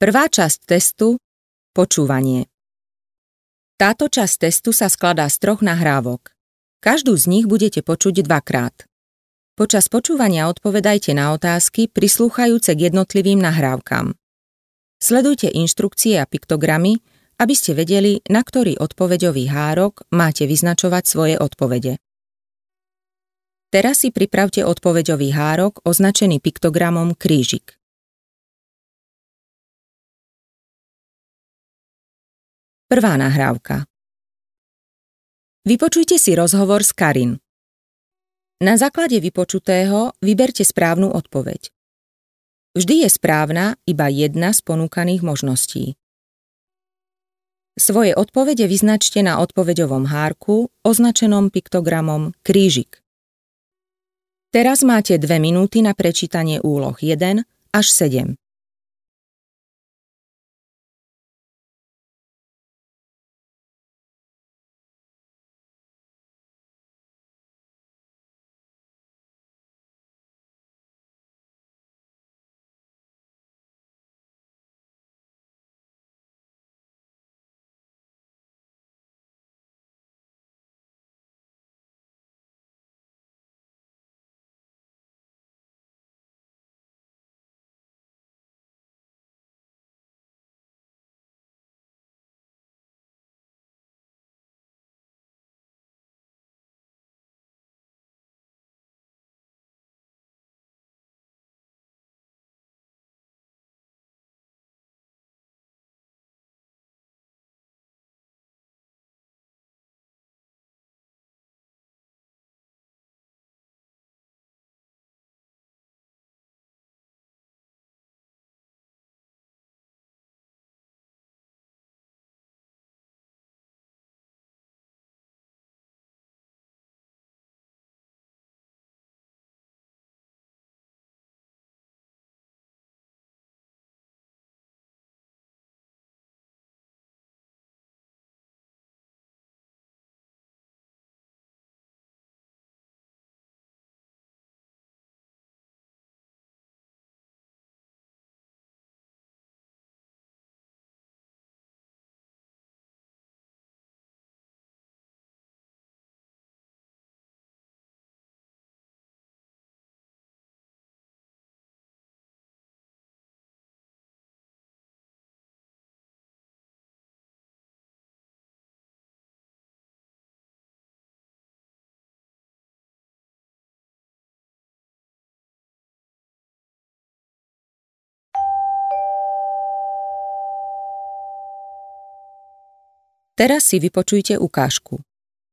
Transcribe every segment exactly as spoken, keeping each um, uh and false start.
Prvá časť testu – počúvanie. Táto časť testu sa skladá z troch nahrávok. Každú z nich budete počuť dvakrát. Počas počúvania odpovedajte na otázky prislúchajúce k jednotlivým nahrávkam. Sledujte inštrukcie a piktogramy, aby ste vedeli, na ktorý odpoveďový hárok máte vyznačovať svoje odpovede. Teraz si pripravte odpoveďový hárok označený piktogramom krížik. Prvá nahrávka. Vypočujte si rozhovor s Karin. Na základe vypočutého vyberte správnu odpoveď. Vždy je správna iba jedna z ponúkaných možností. Svoje odpovede vyznačte na odpoveďovom hárku označenom piktogramom krížik. Teraz máte dve minúty na prečítanie úloh jeden až sedem. Teraz si vypočujte ukážku.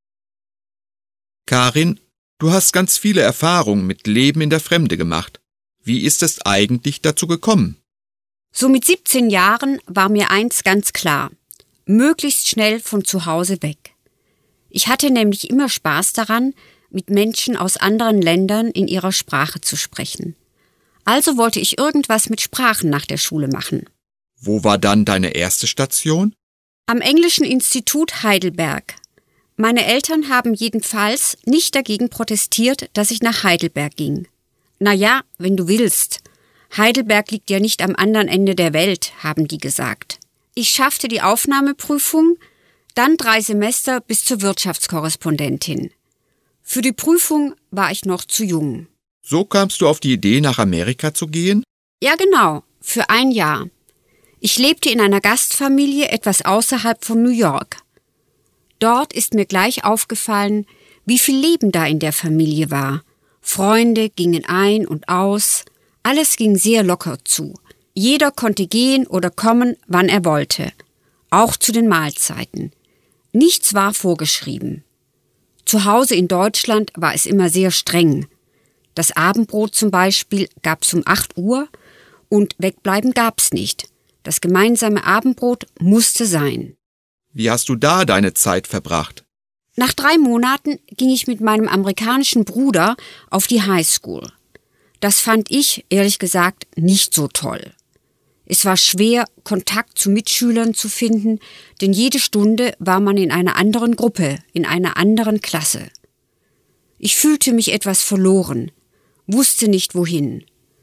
Karin, du hast ganz viele Erfahrungen mit Leben in der Fremde gemacht. Wie ist es eigentlich dazu gekommen? So mit siebzehn Jahren war mir eins ganz klar. Möglichst schnell von zu Hause weg. Ich hatte nämlich immer Spaß daran, mit Menschen aus anderen Ländern in ihrer Sprache zu sprechen. Also wollte ich irgendwas mit Sprachen nach der Schule machen. Wo war dann deine erste Station? Am Englischen Institut Heidelberg. Meine Eltern haben jedenfalls nicht dagegen protestiert, dass ich nach Heidelberg ging. Na ja, wenn du willst. Heidelberg liegt ja nicht am anderen Ende der Welt, haben die gesagt. Ich schaffte die Aufnahmeprüfung, dann drei Semester bis zur Wirtschaftskorrespondentin. Für die Prüfung war ich noch zu jung. So kamst du auf die Idee, nach Amerika zu gehen? Ja, genau, für ein Jahr. Ich lebte in einer Gastfamilie etwas außerhalb von New York. Dort ist mir gleich aufgefallen, wie viel Leben da in der Familie war. Freunde gingen ein und aus, alles ging sehr locker zu. Jeder konnte gehen oder kommen, wann er wollte, auch zu den Mahlzeiten. Nichts war vorgeschrieben. Zu Hause in Deutschland war es immer sehr streng. Das Abendbrot zum Beispiel gab's um acht Uhr und wegbleiben gab's nicht. Das gemeinsame Abendbrot musste sein. Wie hast du da deine Zeit verbracht? Nach drei Monaten ging ich mit meinem amerikanischen Bruder auf die Highschool. Das fand ich, ehrlich gesagt, nicht so toll. Es war schwer, Kontakt zu Mitschülern zu finden, denn jede Stunde war man in einer anderen Gruppe, in einer anderen Klasse. Ich fühlte mich etwas verloren, wusste nicht wohin.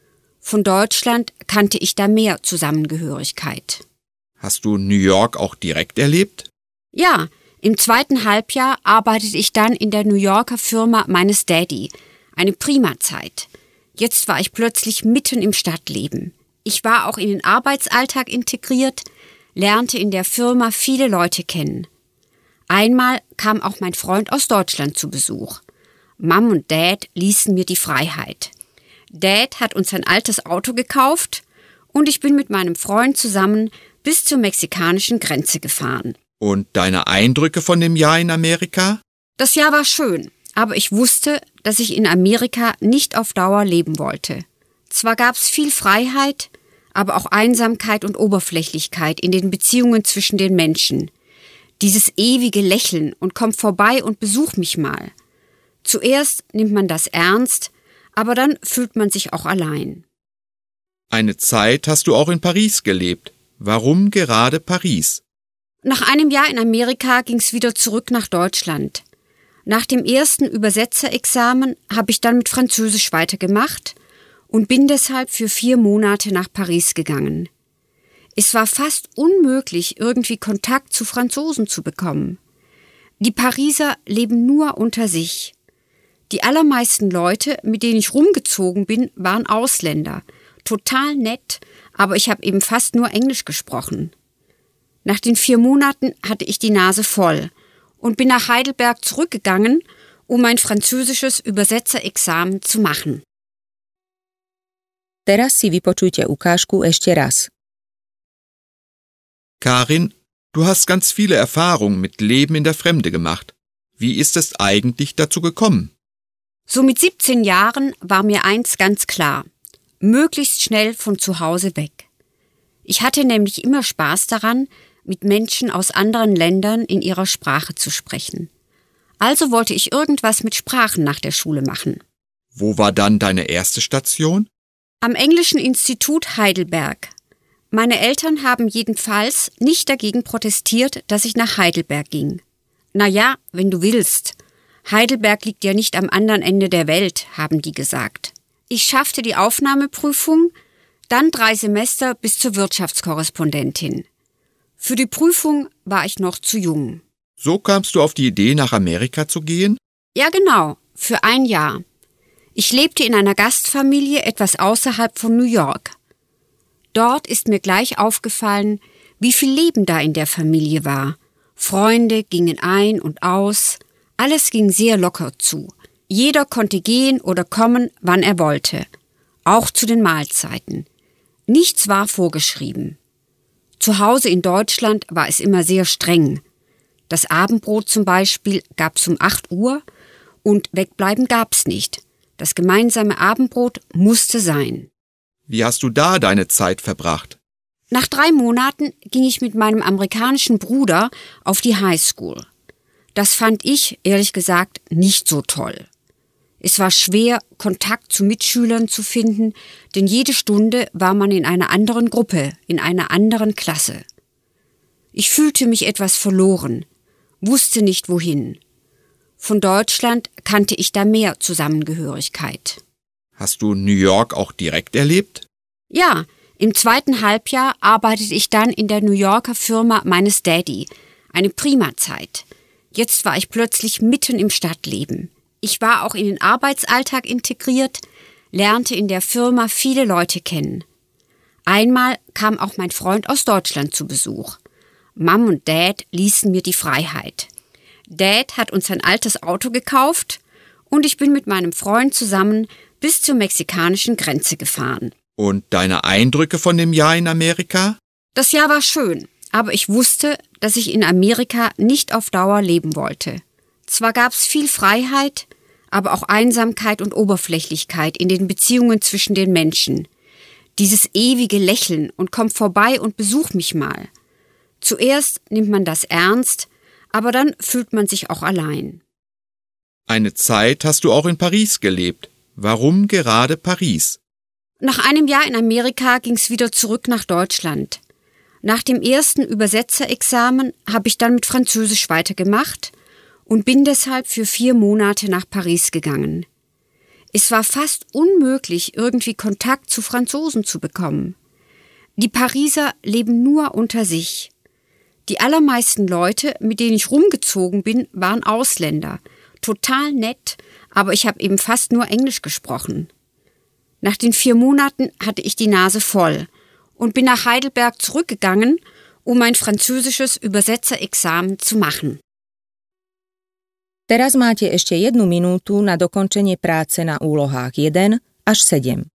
Von Deutschland kannte ich da mehr Zusammengehörigkeit. Hast du New York auch direkt erlebt? Ja, im zweiten Halbjahr arbeitete ich dann in der New Yorker Firma meines Daddy. Eine prima Zeit. Jetzt war ich plötzlich mitten im Stadtleben. Ich war auch in den Arbeitsalltag integriert, lernte in der Firma viele Leute kennen. Einmal kam auch mein Freund aus Deutschland zu Besuch. Mom und Dad ließen mir die Freiheit. Dad hat uns ein altes Auto gekauft und ich bin mit meinem Freund zusammen bis zur mexikanischen Grenze gefahren. Und deine Eindrücke von dem Jahr in Amerika? Das Jahr war schön, aber ich wusste, dass ich in Amerika nicht auf Dauer leben wollte. Zwar gab es viel Freiheit, aber auch Einsamkeit und Oberflächlichkeit in den Beziehungen zwischen den Menschen. Dieses ewige Lächeln und komm vorbei und besuch mich mal. Zuerst nimmt man das ernst, aber dann fühlt man sich auch allein. Eine Zeit hast du auch in Paris gelebt. Warum gerade Paris? Nach einem Jahr in Amerika ging's wieder zurück nach Deutschland. Nach dem ersten Übersetzerexamen habe ich dann mit Französisch weitergemacht und bin deshalb für vier Monate nach Paris gegangen. Es war fast unmöglich, irgendwie Kontakt zu Franzosen zu bekommen. Die Pariser leben nur unter sich. Die allermeisten Leute, mit denen ich rumgezogen bin, waren Ausländer. Total nett, aber ich habe eben fast nur Englisch gesprochen. Nach den vier Monaten hatte ich die Nase voll und bin nach Heidelberg zurückgegangen, um mein französisches Übersetzerexamen zu machen. Teraz si vypočujte ukážku ešte raz. Karin, du hast ganz viele Erfahrungen mit Leben in der Fremde gemacht. Wie ist es eigentlich dazu gekommen? So mit siebzehn Jahren war mir eins ganz klar: möglichst schnell von zu Hause weg. Ich hatte nämlich immer Spaß daran, mit Menschen aus anderen Ländern in ihrer Sprache zu sprechen. Also wollte ich irgendwas mit Sprachen nach der Schule machen. Wo war dann deine erste Station? Am Englischen Institut Heidelberg. Meine Eltern haben jedenfalls nicht dagegen protestiert, dass ich nach Heidelberg ging. Na ja, wenn du willst. Heidelberg liegt ja nicht am anderen Ende der Welt, haben die gesagt. Ich schaffte die Aufnahmeprüfung, dann drei Semester bis zur Wirtschaftskorrespondentin. Für die Prüfung war ich noch zu jung. So kamst du auf die Idee, nach Amerika zu gehen? Ja, genau, für ein Jahr. Ich lebte in einer Gastfamilie etwas außerhalb von New York. Dort ist mir gleich aufgefallen, wie viel Leben da in der Familie war. Freunde gingen ein und aus, alles ging sehr locker zu. Jeder konnte gehen oder kommen, wann er wollte, auch zu den Mahlzeiten. Nichts war vorgeschrieben. Zu Hause in Deutschland war es immer sehr streng. Das Abendbrot zum Beispiel gab's um acht Uhr und wegbleiben gab's nicht. Das gemeinsame Abendbrot musste sein. Wie hast du da deine Zeit verbracht? Nach drei Monaten ging ich mit meinem amerikanischen Bruder auf die Highschool. Das fand ich, ehrlich gesagt, nicht so toll. Es war schwer, Kontakt zu Mitschülern zu finden, denn jede Stunde war man in einer anderen Gruppe, in einer anderen Klasse. Ich fühlte mich etwas verloren, wusste nicht wohin. Von Deutschland kannte ich da mehr Zusammengehörigkeit. Hast du New York auch direkt erlebt? Ja, im zweiten Halbjahr arbeitete ich dann in der New Yorker Firma meines Daddy. Eine prima Zeit. Jetzt war ich plötzlich mitten im Stadtleben. Ich war auch in den Arbeitsalltag integriert, lernte in der Firma viele Leute kennen. Einmal kam auch mein Freund aus Deutschland zu Besuch. Mom und Dad ließen mir die Freiheit. Dad hat uns ein altes Auto gekauft und ich bin mit meinem Freund zusammen bis zur mexikanischen Grenze gefahren. Und deine Eindrücke von dem Jahr in Amerika? Das Jahr war schön, aber ich wusste, dass ich in Amerika nicht auf Dauer leben wollte. Zwar gab's viel Freiheit, aber auch Einsamkeit und Oberflächlichkeit in den Beziehungen zwischen den Menschen. Dieses ewige Lächeln und komm vorbei und besuch mich mal. Zuerst nimmt man das ernst, aber dann fühlt man sich auch allein. Eine Zeit hast du auch in Paris gelebt. Warum gerade Paris? Nach einem Jahr in Amerika ging's wieder zurück nach Deutschland. Nach dem ersten Übersetzerexamen habe ich dann mit Französisch weitergemacht und bin deshalb für vier Monate nach Paris gegangen. Es war fast unmöglich, irgendwie Kontakt zu Franzosen zu bekommen. Die Pariser leben nur unter sich. Die allermeisten Leute, mit denen ich rumgezogen bin, waren Ausländer. Total nett, aber ich habe eben fast nur Englisch gesprochen. Nach den vier Monaten hatte ich die Nase voll und bin nach Heidelberg zurückgegangen, um mein französisches Übersetzerexamen zu machen. Teraz máte ešte jednu minútu na dokončenie práce na úlohách jeden až sedem.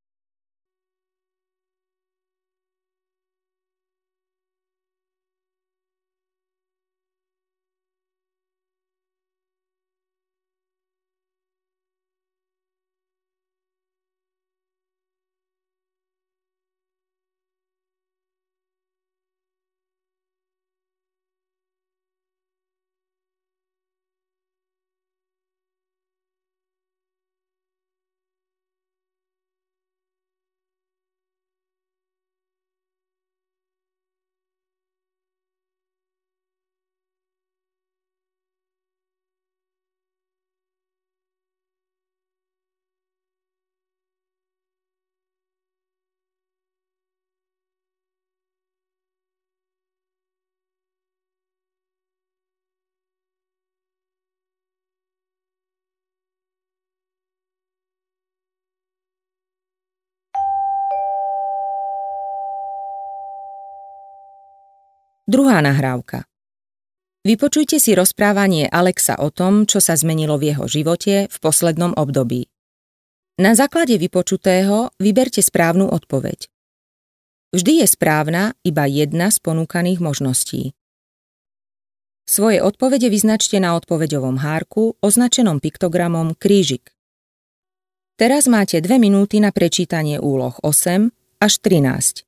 Druhá nahrávka. Vypočujte si rozprávanie Alexa o tom, čo sa zmenilo v jeho živote v poslednom období. Na základe vypočutého vyberte správnu odpoveď. Vždy je správna iba jedna z ponúkaných možností. Svoje odpovede vyznačte na odpoveďovom hárku označenom piktogramom krížik. Teraz máte dve minúty na prečítanie úloh osem až trinásť.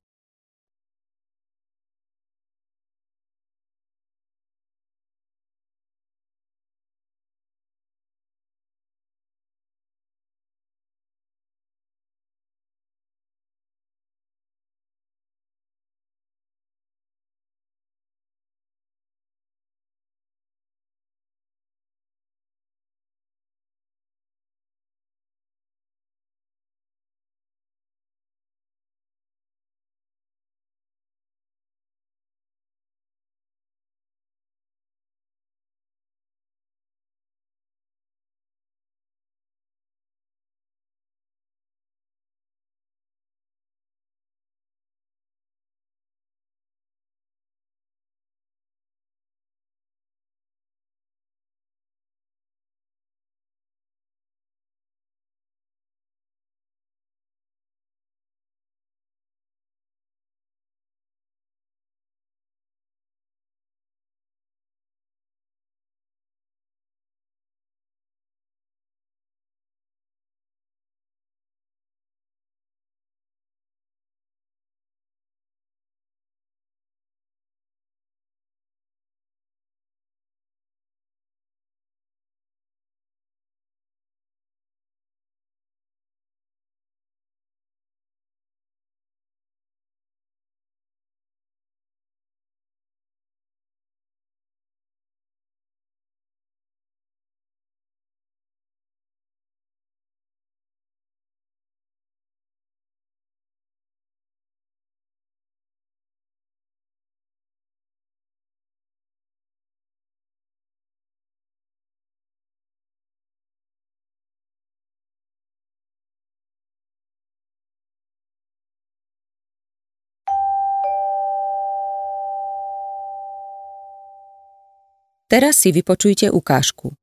Teraz si vypočujte ukážku.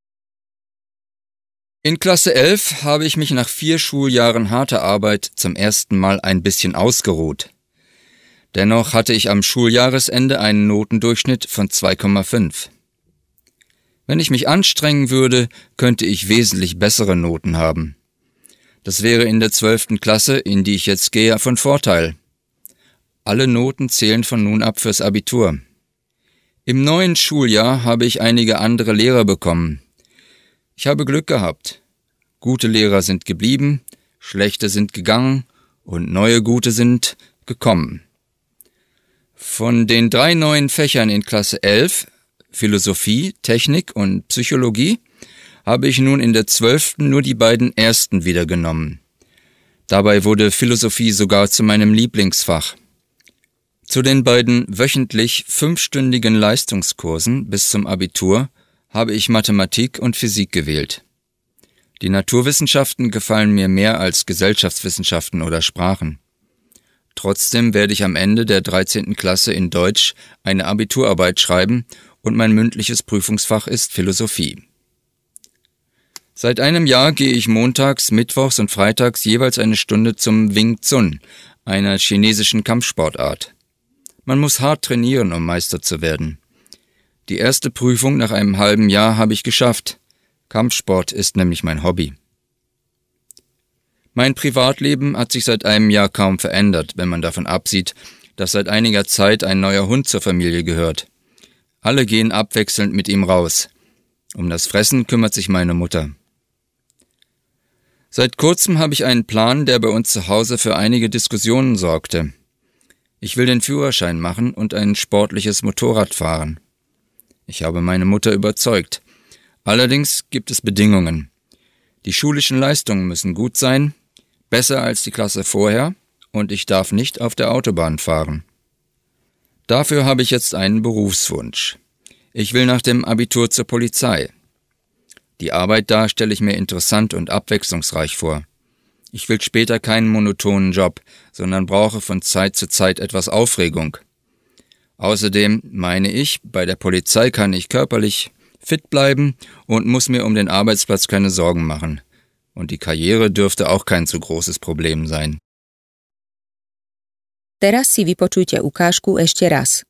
In Klasse elf habe ich mich nach vier Schuljahren harter Arbeit zum ersten Mal ein bisschen ausgeruht. Dennoch hatte ich am Schuljahresende einen Notendurchschnitt von zwei Komma fünf. Wenn ich mich anstrengen würde, könnte ich wesentlich bessere Noten haben. Das wäre in der zwölften Klasse, in die ich jetzt gehe, von Vorteil. Alle Noten zählen von nun ab fürs Abitur. Im neuen Schuljahr habe ich einige andere Lehrer bekommen. Ich habe Glück gehabt. Gute Lehrer sind geblieben, schlechte sind gegangen und neue gute sind gekommen. Von den drei neuen Fächern in Klasse elf, Philosophie, Technik und Psychologie, habe ich nun in der zwölften nur die beiden ersten wieder genommen. Dabei wurde Philosophie sogar zu meinem Lieblingsfach. Zu den beiden wöchentlich fünfstündigen Leistungskursen bis zum Abitur habe ich Mathematik und Physik gewählt. Die Naturwissenschaften gefallen mir mehr als Gesellschaftswissenschaften oder Sprachen. Trotzdem werde ich am Ende der dreizehnten Klasse in Deutsch eine Abiturarbeit schreiben und mein mündliches Prüfungsfach ist Philosophie. Seit einem Jahr gehe ich montags, mittwochs und freitags jeweils eine Stunde zum Wing Chun, einer chinesischen Kampfsportart. Man muss hart trainieren, um Meister zu werden. Die erste Prüfung nach einem halben Jahr habe ich geschafft. Kampfsport ist nämlich mein Hobby. Mein Privatleben hat sich seit einem Jahr kaum verändert, wenn man davon absieht, dass seit einiger Zeit ein neuer Hund zur Familie gehört. Alle gehen abwechselnd mit ihm raus. Um das Fressen kümmert sich meine Mutter. Seit kurzem habe ich einen Plan, der bei uns zu Hause für einige Diskussionen sorgte. Ich will den Führerschein machen und ein sportliches Motorrad fahren. Ich habe meine Mutter überzeugt. Allerdings gibt es Bedingungen. Die schulischen Leistungen müssen gut sein, besser als die Klasse vorher, und ich darf nicht auf der Autobahn fahren. Dafür habe ich jetzt einen Berufswunsch. Ich will nach dem Abitur zur Polizei. Die Arbeit da stelle ich mir interessant und abwechslungsreich vor. Ich will später keinen monotonen Job, sondern brauche von Zeit zu Zeit etwas Aufregung. Außerdem meine ich, bei der Polizei kann ich körperlich fit bleiben und muss mir um den Arbeitsplatz keine Sorgen machen. Und die Karriere dürfte auch kein zu großes Problem sein. Teraz si vypočujte ukážku ešte raz.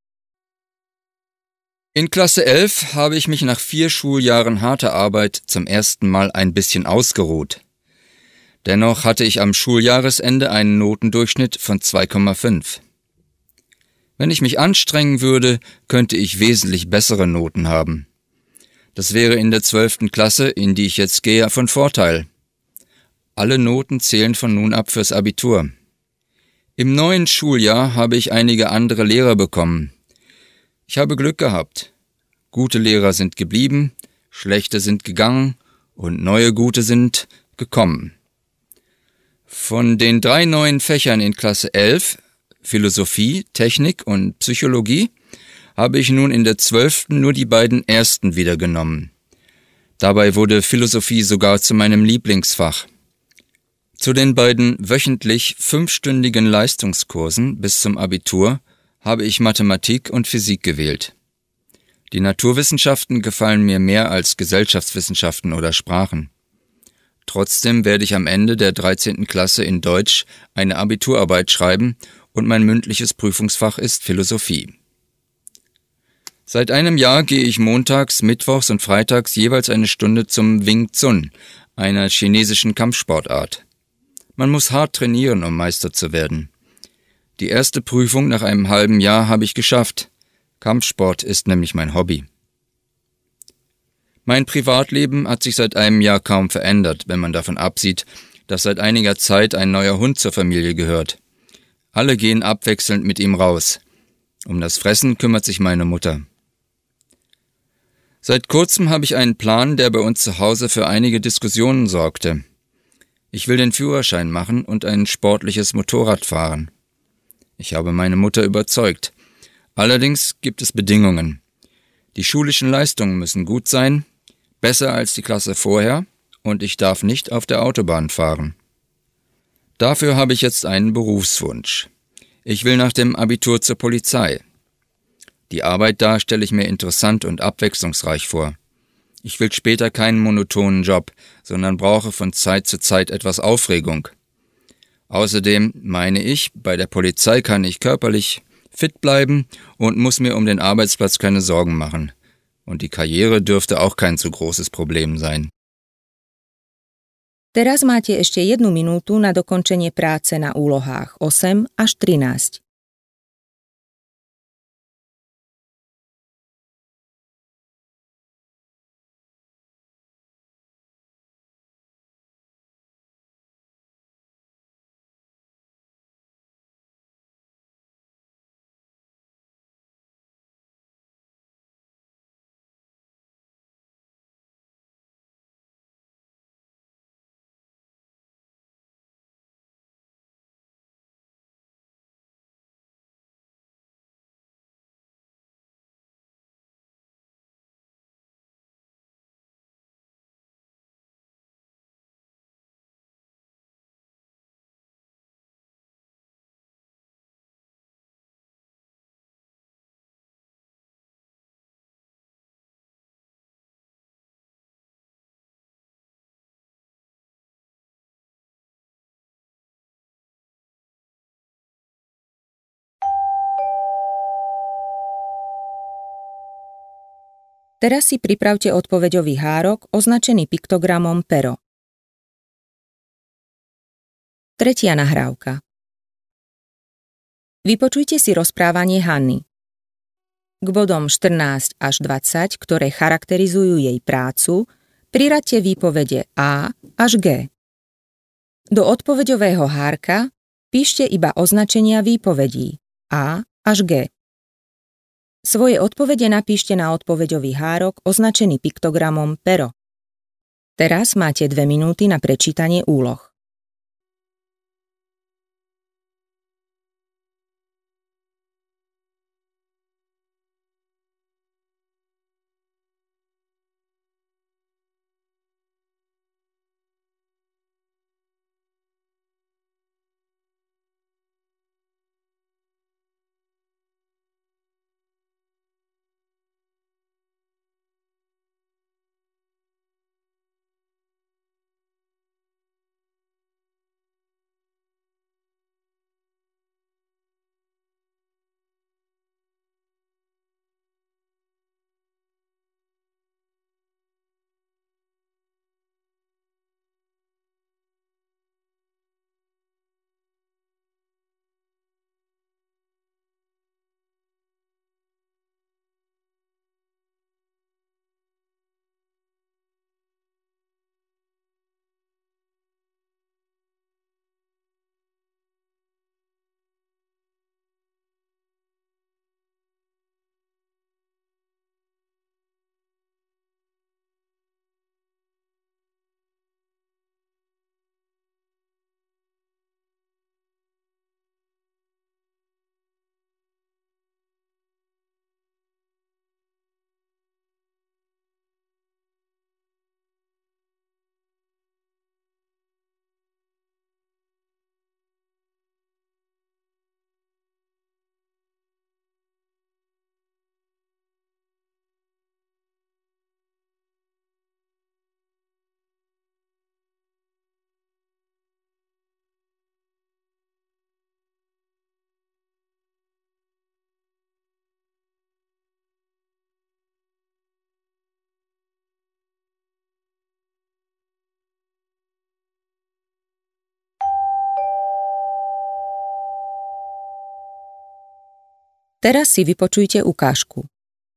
In Klasse elf habe ich mich nach vier Schuljahren harter Arbeit zum ersten Mal ein bisschen ausgeruht. Dennoch hatte ich am Schuljahresende einen Notendurchschnitt von zwei Komma fünf. Wenn ich mich anstrengen würde, könnte ich wesentlich bessere Noten haben. Das wäre in der zwölften Klasse, in die ich jetzt gehe, von Vorteil. Alle Noten zählen von nun ab fürs Abitur. Im neuen Schuljahr habe ich einige andere Lehrer bekommen. Ich habe Glück gehabt. Gute Lehrer sind geblieben, schlechte sind gegangen und neue gute sind gekommen. Von den drei neuen Fächern in Klasse elf, Philosophie, Technik und Psychologie, habe ich nun in der zwölften nur die beiden ersten wieder genommen. Dabei wurde Philosophie sogar zu meinem Lieblingsfach. Zu den beiden wöchentlich fünfstündigen Leistungskursen bis zum Abitur habe ich Mathematik und Physik gewählt. Die Naturwissenschaften gefallen mir mehr als Gesellschaftswissenschaften oder Sprachen. Trotzdem werde ich am Ende der dreizehnten Klasse in Deutsch eine Abiturarbeit schreiben und mein mündliches Prüfungsfach ist Philosophie. Seit einem Jahr gehe ich montags, mittwochs und freitags jeweils eine Stunde zum Wing Chun, einer chinesischen Kampfsportart. Man muss hart trainieren, um Meister zu werden. Die erste Prüfung nach einem halben Jahr habe ich geschafft. Kampfsport ist nämlich mein Hobby. Mein Privatleben hat sich seit einem Jahr kaum verändert, wenn man davon absieht, dass seit einiger Zeit ein neuer Hund zur Familie gehört. Alle gehen abwechselnd mit ihm raus. Um das Fressen kümmert sich meine Mutter. Seit kurzem habe ich einen Plan, der bei uns zu Hause für einige Diskussionen sorgte. Ich will den Führerschein machen und ein sportliches Motorrad fahren. Ich habe meine Mutter überzeugt. Allerdings gibt es Bedingungen. Die schulischen Leistungen müssen gut sein, besser als die Klasse vorher, und ich darf nicht auf der Autobahn fahren. Dafür habe ich jetzt einen Berufswunsch. Ich will nach dem Abitur zur Polizei. Die Arbeit da stelle ich mir interessant und abwechslungsreich vor. Ich will später keinen monotonen Job, sondern brauche von Zeit zu Zeit etwas Aufregung. Außerdem meine ich, bei der Polizei kann ich körperlich fit bleiben und muss mir um den Arbeitsplatz keine Sorgen machen. Und die Karriere dürfte auch kein zu großes Problem sein. Teraz máte ešte jednu minútu na dokončenie práce na úlohách osem až trinásť. Teraz si pripravte odpoveďový hárok označený piktogramom pero. Tretia nahrávka. Vypočujte si rozprávanie Hanny. K bodom štrnásť až dvadsať, ktoré charakterizujú jej prácu, priraďte výpovede A až G. Do odpoveďového hárka píšte iba označenia výpovedí A až G. Svoje odpovede napíšte na odpoveďový hárok označený piktogramom pero. Teraz máte dve minúty na prečítanie úloh. Teraz si vypočujte ukážku.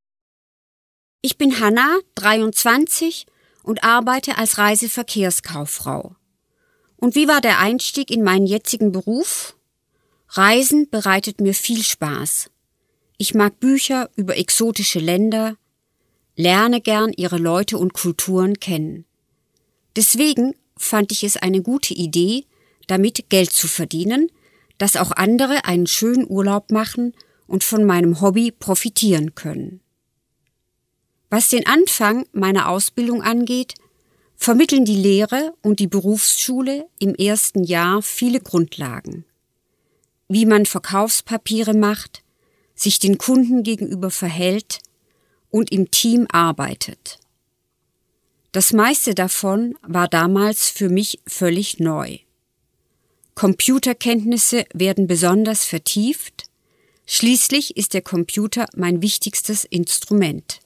Ich bin Hanna, dreiundzwanzig und arbeite als Reiseverkehrskauffrau. Und wie war der Einstieg in meinen jetzigen Beruf? Reisen bereitet mir viel Spaß. Ich mag Bücher über exotische Länder, lerne gern ihre Leute und Kulturen kennen. Deswegen fand ich es eine gute Idee, damit Geld zu verdienen, dass auch andere einen schönen Urlaub machen und von meinem Hobby profitieren können. Was den Anfang meiner Ausbildung angeht, vermitteln die Lehre und die Berufsschule im ersten Jahr viele Grundlagen. Wie man Verkaufspapiere macht, sich den Kunden gegenüber verhält und im Team arbeitet. Das meiste davon war damals für mich völlig neu. Computerkenntnisse werden besonders vertieft. Schließlich ist der Computer mein wichtigstes Instrument.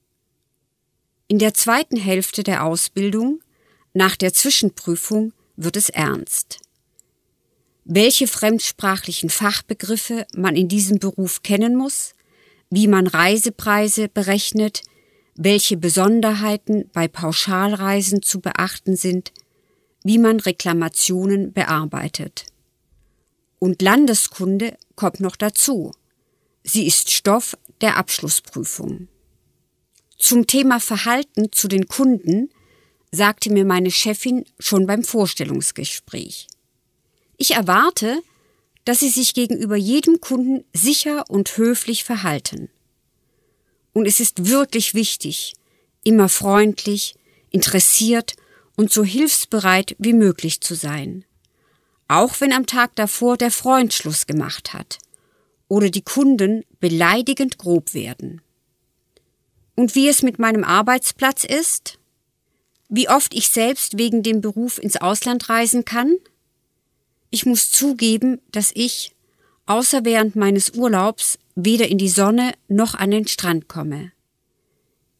In der zweiten Hälfte der Ausbildung, nach der Zwischenprüfung, wird es ernst. Welche fremdsprachlichen Fachbegriffe man in diesem Beruf kennen muss, wie man Reisepreise berechnet, welche Besonderheiten bei Pauschalreisen zu beachten sind, wie man Reklamationen bearbeitet. Und Landeskunde kommt noch dazu. Sie ist Stoff der Abschlussprüfung. Zum Thema Verhalten zu den Kunden sagte mir meine Chefin schon beim Vorstellungsgespräch. Ich erwarte, dass Sie sich gegenüber jedem Kunden sicher und höflich verhalten. Und es ist wirklich wichtig, immer freundlich, interessiert und so hilfsbereit wie möglich zu sein. Auch wenn am Tag davor der Freund Schluss gemacht hat oder die Kunden beleidigend grob werden. Und wie es mit meinem Arbeitsplatz ist? Wie oft ich selbst wegen dem Beruf ins Ausland reisen kann? Ich muss zugeben, dass ich, außer während meines Urlaubs, weder in die Sonne noch an den Strand komme.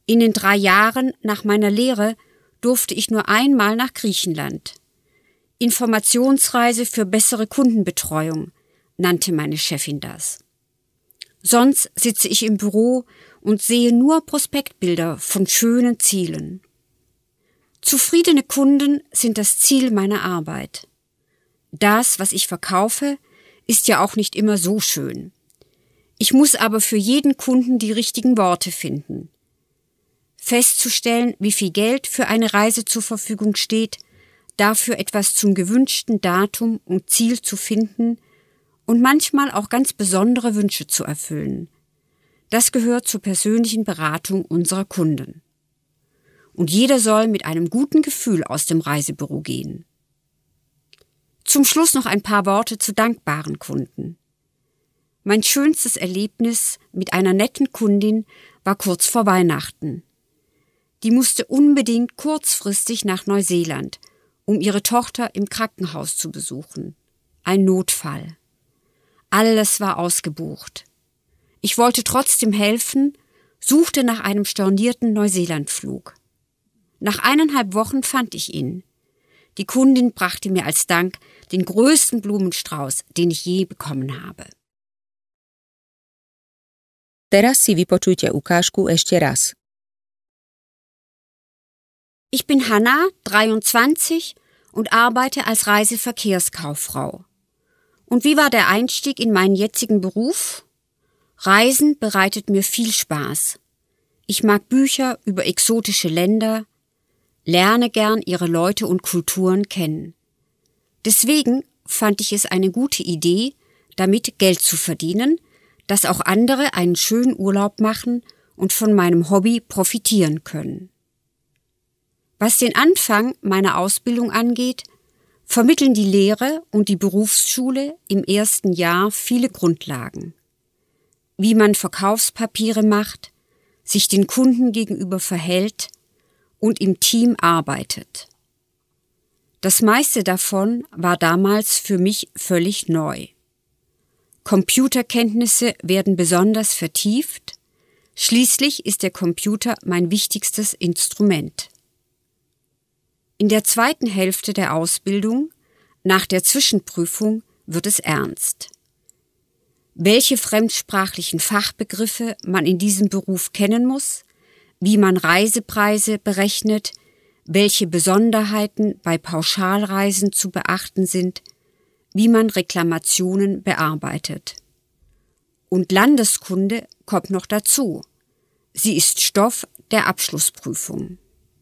In den drei Jahren nach meiner Lehre durfte ich nur einmal nach Griechenland. Informationsreise für bessere Kundenbetreuung, nannte meine Chefin das. Sonst sitze ich im Büro und sehe nur Prospektbilder von schönen Zielen. Zufriedene Kunden sind das Ziel meiner Arbeit. Das, was ich verkaufe, ist ja auch nicht immer so schön. Ich muss aber für jeden Kunden die richtigen Worte finden. Festzustellen, wie viel Geld für eine Reise zur Verfügung steht, dafür etwas zum gewünschten Datum und Ziel zu finden und manchmal auch ganz besondere Wünsche zu erfüllen. Das gehört zur persönlichen Beratung unserer Kunden. Und jeder soll mit einem guten Gefühl aus dem Reisebüro gehen. Zum Schluss noch ein paar Worte zu dankbaren Kunden. Mein schönstes Erlebnis mit einer netten Kundin war kurz vor Weihnachten. Die musste unbedingt kurzfristig nach Neuseeland, um ihre Tochter im Krankenhaus zu besuchen. Ein Notfall. Alles war ausgebucht. Ich wollte trotzdem helfen, suchte nach einem stornierten Neuseelandflug. Nach eineinhalb Wochen fand ich ihn. Die Kundin brachte mir als Dank den größten Blumenstrauß, den ich je bekommen habe. Teraz si vypočujte ukážku ešte raz. Ich bin Hanna, dreiundzwanzig und arbeite als Reiseverkehrskauffrau. Und wie war der Einstieg in meinen jetzigen Beruf? Reisen bereitet mir viel Spaß. Ich mag Bücher über exotische Länder, lerne gern ihre Leute und Kulturen kennen. Deswegen fand ich es eine gute Idee, damit Geld zu verdienen, dass auch andere einen schönen Urlaub machen und von meinem Hobby profitieren können. Was den Anfang meiner Ausbildung angeht, vermitteln die Lehre und die Berufsschule im ersten Jahr viele Grundlagen. Wie man Verkaufspapiere macht, sich den Kunden gegenüber verhält und im Team arbeitet. Das meiste davon war damals für mich völlig neu. Computerkenntnisse werden besonders vertieft, schließlich ist der Computer mein wichtigstes Instrument. In der zweiten Hälfte der Ausbildung, nach der Zwischenprüfung, wird es ernst. Welche fremdsprachlichen Fachbegriffe man in diesem Beruf kennen muss, wie man Reisepreise berechnet, welche Besonderheiten bei Pauschalreisen zu beachten sind, wie man Reklamationen bearbeitet. Und Landeskunde kommt noch dazu. Sie ist Stoff der Abschlussprüfung.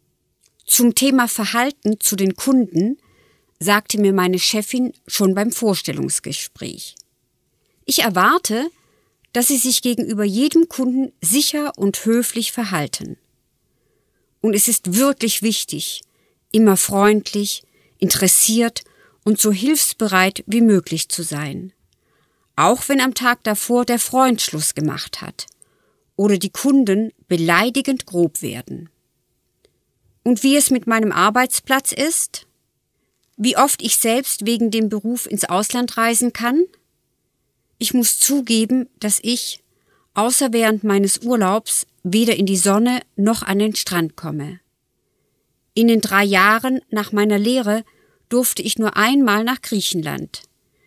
Zum Thema Verhalten zu den Kunden sagte mir meine Chefin schon beim Vorstellungsgespräch. Ich erwarte, dass Sie sich gegenüber jedem Kunden sicher und höflich verhalten. Und es ist wirklich wichtig, immer freundlich, interessiert und so hilfsbereit wie möglich zu sein. Auch wenn am Tag davor der Freund Schluss gemacht hat oder die Kunden beleidigend grob werden. Und wie es mit meinem Arbeitsplatz ist? Wie oft ich selbst wegen dem Beruf ins Ausland reisen kann? Ich muss zugeben, dass ich, außer während meines Urlaubs, weder in die Sonne noch an den Strand komme. In den drei Jahren nach meiner Lehre durfte ich nur einmal nach Griechenland.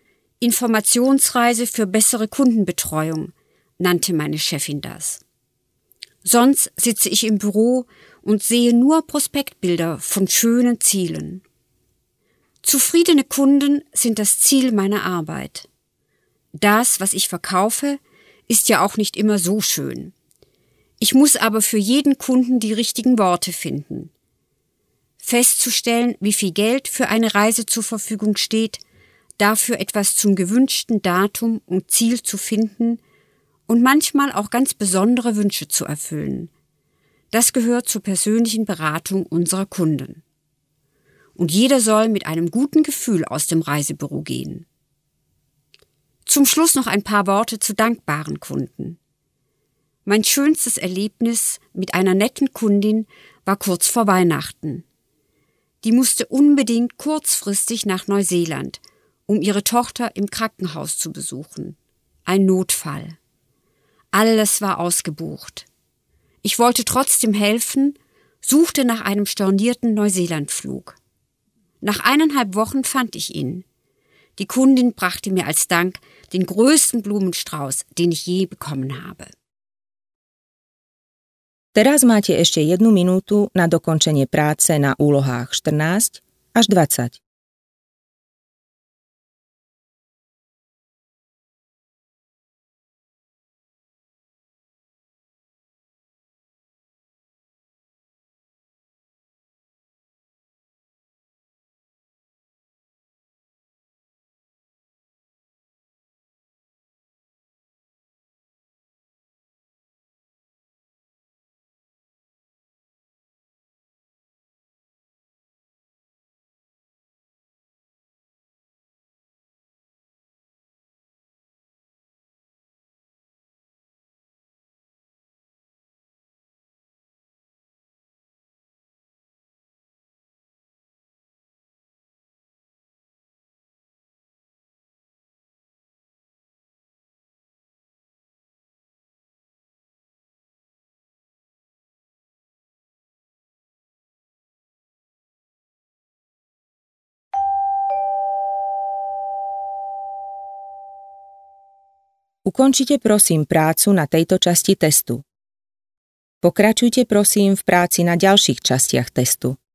Informationsreise für bessere Kundenbetreuung, nannte meine Chefin das. Sonst sitze ich im Büro und sehe nur Prospektbilder von schönen Zielen. Zufriedene Kunden sind das Ziel meiner Arbeit. Das, was ich verkaufe, ist ja auch nicht immer so schön. Ich muss aber für jeden Kunden die richtigen Worte finden. Festzustellen, wie viel Geld für eine Reise zur Verfügung steht, dafür etwas zum gewünschten Datum und Ziel zu finden und manchmal auch ganz besondere Wünsche zu erfüllen. Das gehört zur persönlichen Beratung unserer Kunden. Und jeder soll mit einem guten Gefühl aus dem Reisebüro gehen. Zum Schluss noch ein paar Worte zu dankbaren Kunden. Mein schönstes Erlebnis mit einer netten Kundin war kurz vor Weihnachten. Die musste unbedingt kurzfristig nach Neuseeland, um ihre Tochter im Krankenhaus zu besuchen. Ein Notfall. Alles war ausgebucht. Ich wollte trotzdem helfen, suchte nach einem stornierten Neuseelandflug. Nach eineinhalb Wochen fand ich ihn. Die Kundin brachte mir als Dank den größten Blumenstrauß, den ich je bekommen habe. Teraz máte ešte jednu minútu na dokončenie práce na úlohách štrnásť až dvadsať. Ukončite prosím prácu na tejto časti testu. Pokračujte prosím v práci na ďalších častiach testu.